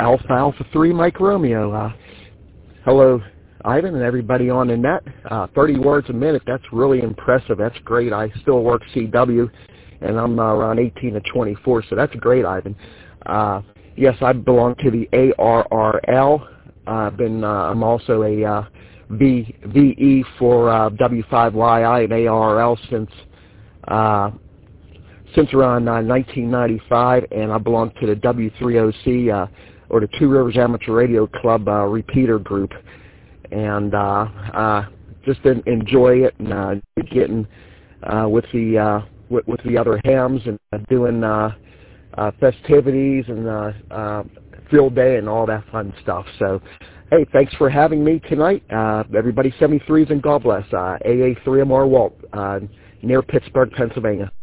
Alpha Alpha 3 Mike Romeo. Hello, Ivan, and everybody on the net. 30 words a minute, that's really impressive. That's great. I still work CW, and I'm around 18 to 24, so that's great, Ivan. Yes, I belong to the ARRL. I'm also a VE for W5YI and ARRL since around 1995, and I belong to the W3OC, or the Two Rivers Amateur Radio Club repeater group, and just enjoy it and getting with the other hams and doing festivities and field day and all that fun stuff. So, hey, thanks for having me tonight. Everybody send me threes and God bless. AA3MR Walt, near Pittsburgh, Pennsylvania.